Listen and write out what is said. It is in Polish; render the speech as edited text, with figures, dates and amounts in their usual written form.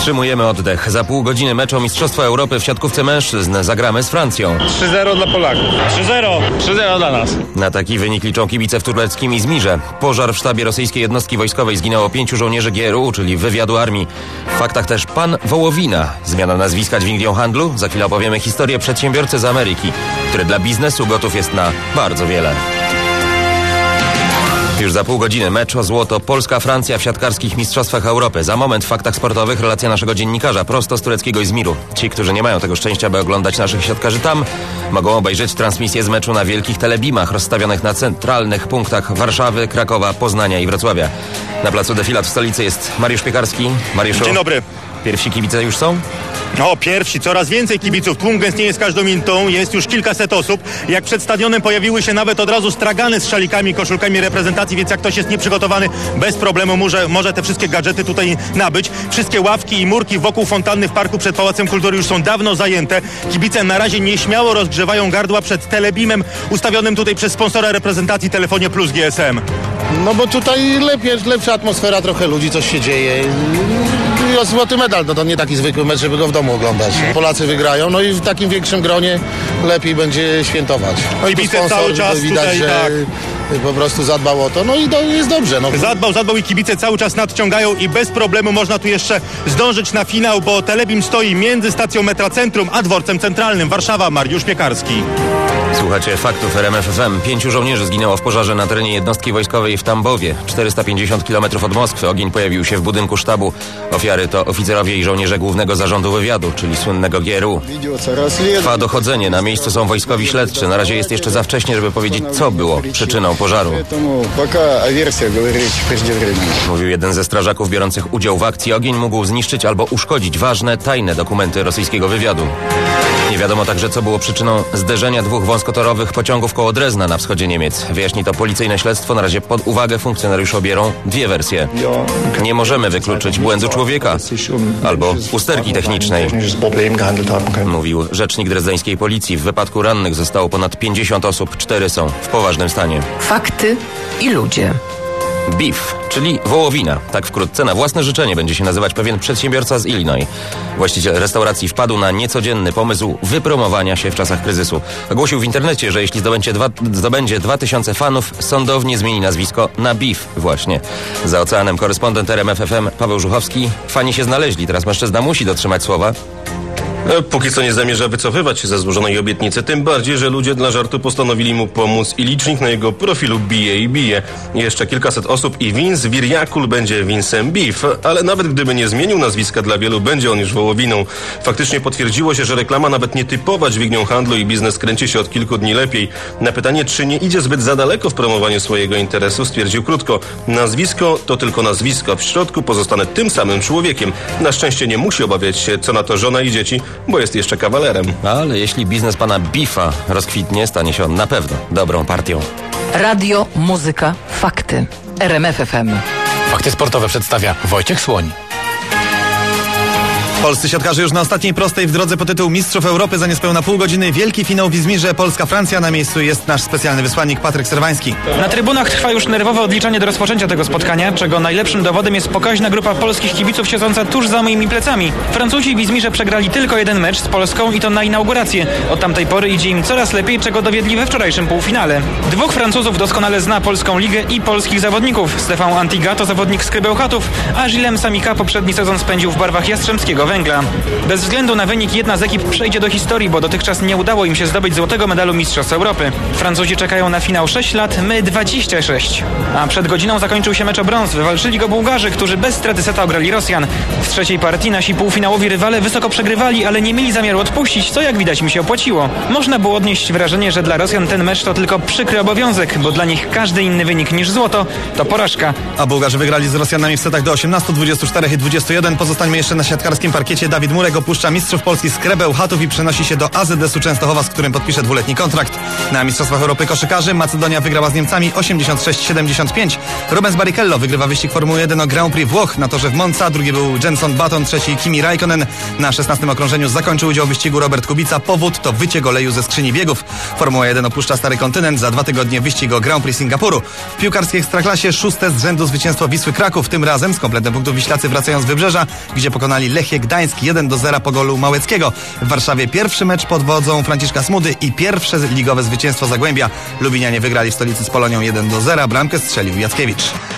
Wstrzymujemy oddech. Za pół godziny mecz o Mistrzostwo Europy w siatkówce mężczyzn zagramy z Francją. 3-0 dla Polaków. 3-0. 3-0 dla nas. Na taki wynik liczą kibice w tureckim Izmirze. Pożar w sztabie rosyjskiej jednostki wojskowej, zginęło 5 żołnierzy GRU, czyli wywiadu armii. W faktach też pan Wołowina. Zmiana nazwiska dźwignią handlu. Za chwilę opowiemy historię przedsiębiorcy z Ameryki, który dla biznesu gotów jest na bardzo wiele. Już za pół godziny mecz o złoto Polska-Francja w siatkarskich Mistrzostwach Europy. Za moment w faktach sportowych relacja naszego dziennikarza prosto z tureckiego Izmiru. Ci, którzy nie mają tego szczęścia, by oglądać naszych siatkarzy tam, mogą obejrzeć transmisję z meczu na wielkich telebimach rozstawionych na centralnych punktach Warszawy, Krakowa, Poznania i Wrocławia. Na placu defilat w stolicy jest Mariusz Piekarski. Mariuszu, dzień dobry. Pierwsi kibice już są? O, pierwsi, coraz więcej kibiców. Tłum gęstnieje z każdą minutą, jest już kilkaset osób. Jak przed stadionem pojawiły się nawet od razu stragany z szalikami, koszulkami reprezentacji, więc jak ktoś jest nieprzygotowany, bez problemu może te wszystkie gadżety tutaj nabyć. Wszystkie ławki i murki wokół fontanny w parku przed Pałacem Kultury już są dawno zajęte. Kibice na razie nieśmiało rozgrzewają gardła przed telebimem ustawionym tutaj przez sponsora reprezentacji Telefonie Plus GSM. No bo tutaj lepsza atmosfera, trochę ludzi, coś się dzieje. I o złoty medal, no to nie taki zwykły mecz, żeby go w domu oglądać. Polacy wygrają, no i w takim większym gronie lepiej będzie świętować. No i kibice cały czas widać, tutaj, że tak. Po prostu zadbał o to, no i jest dobrze. No. Zadbał i kibice cały czas nadciągają i bez problemu można tu jeszcze zdążyć na finał, bo telebim stoi między stacją metra Centrum a dworcem centralnym. Warszawa, Mariusz Piekarski. Słuchacie faktów RMF FM. 5 żołnierzy zginęło w pożarze na terenie jednostki wojskowej w Tambowie. 450 km od Moskwy. Ogień pojawił się w budynku sztabu. Ofiary to oficerowie i żołnierze Głównego Zarządu Wywiadu, czyli słynnego GRU. Trwa dochodzenie. Na miejscu są wojskowi śledczy. Na razie jest jeszcze za wcześnie, żeby powiedzieć, co było przyczyną pożaru. Mówił jeden ze strażaków biorących udział w akcji. Ogień mógł zniszczyć albo uszkodzić ważne, tajne dokumenty rosyjskiego wywiadu. Nie wiadomo także, co było przyczyną zderzenia dwóch wąskotorowych pociągów koło Drezna na wschodzie Niemiec. Wyjaśni to policyjne śledztwo. Na razie pod uwagę funkcjonariusze bierą dwie wersje. Nie możemy wykluczyć błędu człowieka albo usterki technicznej, mówił rzecznik drezdeńskiej policji. W wypadku rannych zostało ponad 50 osób, 4 są w poważnym stanie. Fakty i ludzie. Beef, czyli wołowina. Tak wkrótce na własne życzenie będzie się nazywać pewien przedsiębiorca z Illinois. Właściciel restauracji wpadł na niecodzienny pomysł wypromowania się w czasach kryzysu. Ogłosił w internecie, że jeśli zdobędzie 2000 fanów, sądownie zmieni nazwisko na Beef właśnie. Za oceanem korespondent RMF FM Paweł Żuchowski. Fani się znaleźli, teraz mężczyzna musi dotrzymać słowa. Póki co nie zamierza wycofywać się ze złożonej obietnicy, tym bardziej, że ludzie dla żartu postanowili mu pomóc i licznik na jego profilu bije i bije. Jeszcze kilkaset osób i Vince Wiriakul będzie Vincem Beef, ale nawet gdyby nie zmienił nazwiska, dla wielu będzie on już wołowiną. Faktycznie potwierdziło się, że reklama nawet nietypowa dźwignią handlu i biznes kręci się od kilku dni lepiej. Na pytanie, czy nie idzie zbyt za daleko w promowaniu swojego interesu, stwierdził krótko: nazwisko to tylko nazwisko, w środku pozostanę tym samym człowiekiem. Na szczęście nie musi obawiać się, co na to żona i dzieci, bo jest jeszcze kawalerem. Ale jeśli biznes pana Beefa rozkwitnie, stanie się on na pewno dobrą partią. Radio, muzyka, fakty. RMF FM. Fakty sportowe przedstawia Wojciech Słoń. Polscy siatkarze już na ostatniej prostej w drodze po tytuł Mistrzów Europy za niespełna pół godziny. Wielki finał w Izmirze, Polska-Francja. Na miejscu jest nasz specjalny wysłannik Patryk Serwański. Na trybunach trwa już nerwowe odliczanie do rozpoczęcia tego spotkania, czego najlepszym dowodem jest pokaźna grupa polskich kibiców siedząca tuż za moimi plecami. Francuzi w Izmirze przegrali tylko jeden mecz z Polską i to na inaugurację. Od tamtej pory idzie im coraz lepiej, czego dowiedli we wczorajszym półfinale. Dwóch Francuzów doskonale zna polską ligę i polskich zawodników. Stefan Antiga to zawodnik z Krybełchatów, a Gilles Samika poprzedni sezon spędził w barwach Jastrzębskiego Węgla. Bez względu na wynik jedna z ekip przejdzie do historii, bo dotychczas nie udało im się zdobyć złotego medalu Mistrzostw Europy. Francuzi czekają na finał 6 lat, my 26. A przed godziną zakończył się mecz o brąz. Wywalczyli go Bułgarzy, którzy bez straty seta ograli Rosjan. W trzeciej partii nasi półfinałowi rywale wysoko przegrywali, ale nie mieli zamiaru odpuścić, co jak widać mi się opłaciło. Można było odnieść wrażenie, że dla Rosjan ten mecz to tylko przykry obowiązek, bo dla nich każdy inny wynik niż złoto to porażka. A Bułgarzy wygrali z Rosjanami w setach do 18, 24 i 21. Pozostańmy jeszcze na siatkarskim parkiecie. parkiecie Dawid Murek opuszcza mistrzów Polski Skrę Bełchatów i przenosi się do AZS-u Częstochowa, z którym podpisze 2-letni kontrakt. Na Mistrzostwach Europy koszykarzy Macedonia wygrała z Niemcami 86-75. Rubens Barrichello wygrywa wyścig Formuły 1 o Grand Prix Włoch na torze w Monza. Drugi był Jenson Button, trzeci Kimi Raikkonen. Na 16. okrążeniu zakończył udział w wyścigu Robert Kubica. Powód to wyciek oleju ze skrzyni biegów. Formuła 1 opuszcza Stary Kontynent. Za 2 tygodnie wyścig o Grand Prix Singapuru. W piłkarskiej ekstraklasie 6. z rzędu zwycięstwo Wisły Kraków. Tym razem z kompletem punktów Wiślacy wracają z Wybrzeża, gdzie pokonali Lechie Gdańsk 1-0 po golu Małeckiego. W Warszawie pierwszy mecz pod wodzą Franciszka Smudy i pierwsze ligowe zwycięstwo Zagłębia. Lubinianie wygrali w stolicy z Polonią 1-0. Bramkę strzelił Jackiewicz.